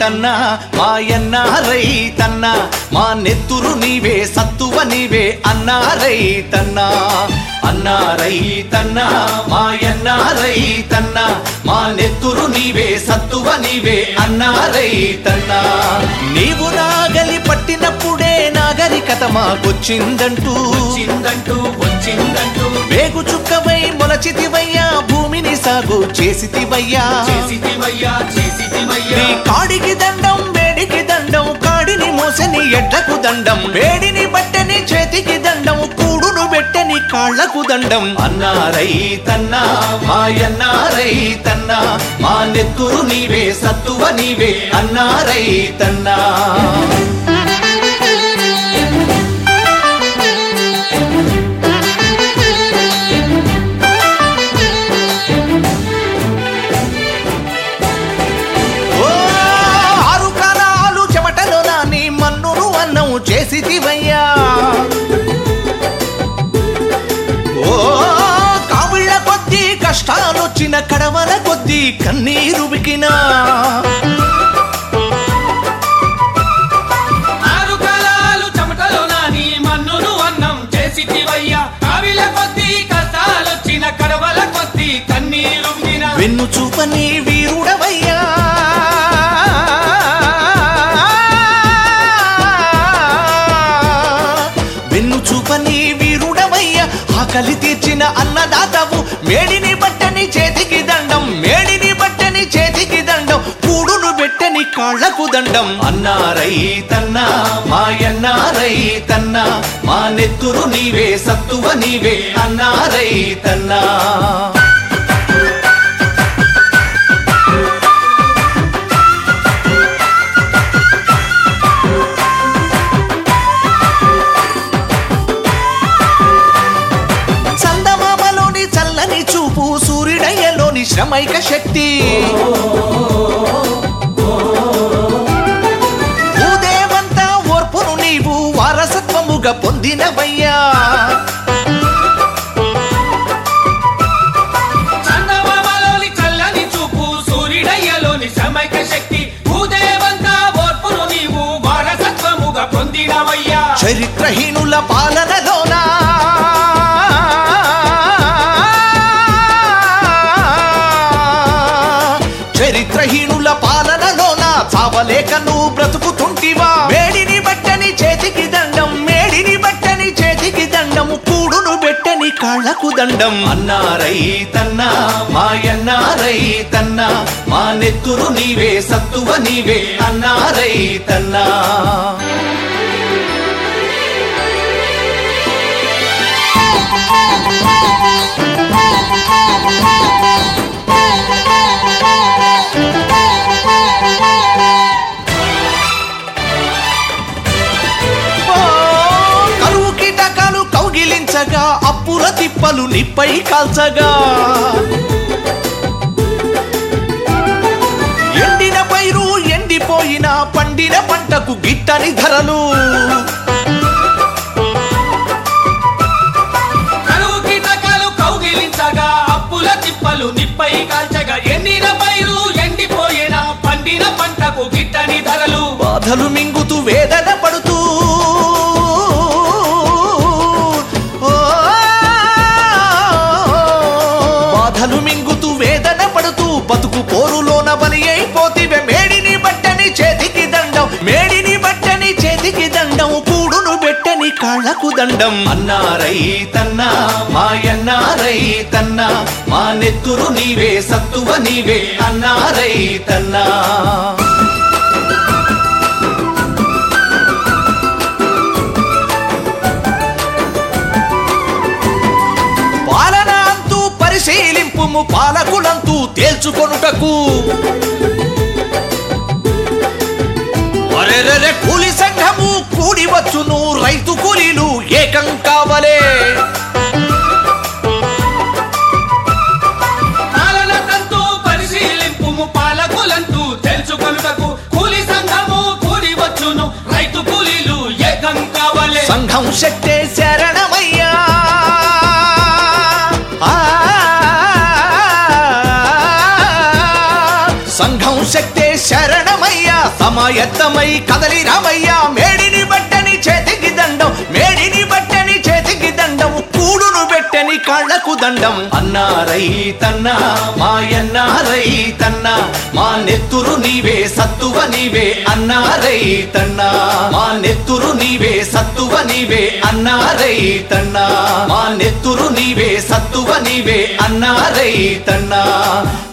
రైతన్న మాయన్న రైతన్న మా నెత్తురు నీవే సత్తువ నీవే అన్నా రైతన్న అన్నా రైతన్న మాయన్న రైతన్న మా నెత్తురు నీవే సత్తువ నీవే అన్నా రైతన్న నీవు నాగలి పట్టినప్పుడే నాగరికత మాకొచ్చిందంటూ వచ్చిందంటూ వేగు చుక్కవై మొలచితివయ్యా భూమిని సాగు చేసితివయ్యా నీ కాడికి దండం వేడికి దండం కాడిని మోసని ఎడ్లకు దండం వేడిని బట్టని చేతికి దండం కూడును పెట్టని కాళ్లకు దండం అన్నా రైతన్న మాయన్న రైతన్న మా నెత్తురు నీవే సత్తువ నీవే అన్నా రైతన్న చేసితివయ్యా ఓ కావిళ్ళ కొద్దీ కష్టాలొచ్చిన కడవల కొద్దీ కన్నీరు బికినా ఆరు కాలాలు చెమటలో నాని మన్నును అన్నం చేసితివయ్యా కావిళ్ళ కొద్దీ కష్టాలొచ్చిన కడవల కొద్దీ కన్నీరు బికినా వెన్ను చూపని వీరుడవయ్యా చూపని వీరుడవయ్యా ఆకలి తీర్చిన అన్నదాతవు మేడిని బట్టని చేతికి దండం మేడిని బట్టని చేతికి దండం కూడును పెట్టని కాళ్లకు దండం అన్నా రైతన్న మాయన్న రైతన్న మా నెత్తురు నీవే సత్తువ నీవే అన్నా రైతన్న శ్రమైక శక్తి భూదేవంతా ఓర్పును నీవు వారసత్వముగా పొందినవయ్యా చందమామలోని చల్లని చూపు సూర్యుడయ్యలోని శ్రమైక శక్తి భూదేవంతా ఓర్పును నీవు వారసత్వముగా పొందినవయ్యా చరిత్రహీనుల పాలనలోనా చరిత్రహీనుల పాలనలోన చావలేక నువ్వు బ్రతుకుతుంటివా మేడిని బట్టని చేతికి దండం మేడిని బట్టని చేతికి దండం కూడును పెట్టని కాళ్లకు దండం అన్నా రైతన్న మాయన్న రైతన్న మా నెత్తురు నీవే సత్తువ నీవే అన్నా రైతన్న అప్పుల తిప్పలు నిప్పై కాల్చగా ఎండిన పైరు ఎండిపోయిన పండిన పంటకు గిట్టని ధరలు కరువు కీటకాలు కౌగిలించగా అప్పుల తిప్పలు నిప్పై కాల్చగా ఎండిన పైరు ఎండిపోయిన పండిన పంటకు గిట్టని ధరలు బాధలు మింగుతూ వేదన పడుతూ మింగుతూ వేదన పడుతూ బతుకు పోరులోన బలి అయిపోతివే మేడిని బట్టని చేతికి దండం మేడిని బట్టని చేతికి దండం కూడును పెట్టని కాళ్లకు దండం అన్నా రైతన్న మాయన్న రైతన్న మా నెత్తురు నీవే సత్తువ నీవే అన్నా రైతన్న పరిశీలింపుము పాలకులంతూ తేల్చుకొనుటకు కూలి సంఘము కూడి వచ్చును రైతు కూలీలు ఏకం కావలే పాలనతంతూ పరిశీలింపుము పాలకులంతూ తెలుసుకొనుటకు కూలి సంఘము కూడి వచ్చును రైతు కూలీలు ఏకం కావలే సంఘం శక్తే శరణమయ్యా సంఘం శక్తే శరణమయ్యా సమాయత్తమై కదలి రామయ్య మేడిని బట్టని చేతికి దండం మేడిని బట్టని చేతికి దండం కూడును పెట్టని కాళ్లకు దండం అన్నా రైతన్నా మాయన్నా రైతన్నా మా నెత్తురు నీవే సత్తువ నీవే అన్నా రైతన్నా మా నెత్తురు నీవే సత్తువ నీవే అన్నా రైతన్నా మా నెత్తురు నీవే సత్తువ నీవే అన్నా రైతన్నా